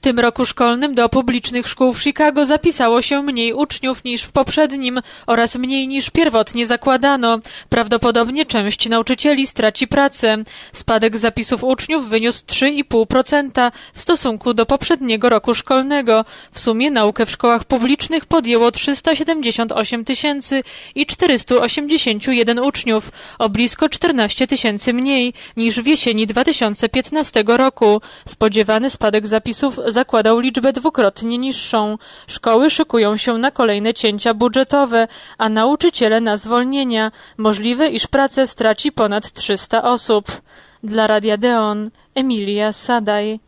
tym roku szkolnym do publicznych szkół w Chicago zapisało się mniej uczniów niż w poprzednim oraz mniej niż pierwotnie zakładano. Prawdopodobnie część nauczycieli straci pracę. Spadek zapisów uczniów wyniósł 3,5% w stosunku do poprzedniego roku szkolnego. W sumie naukę w szkołach publicznych podjęło 378 481 uczniów, o blisko 14 000 mniej niż w jesieni 2015 roku. Spodziewany spadek zapisów zakładał liczbę dwukrotnie niższą. Szkoły szykują się na kolejne cięcia budżetowe, a nauczyciele na zwolnienia. Możliwe, iż pracę straci ponad 300 osób. Dla Radia Deon, Emilia Sadaj.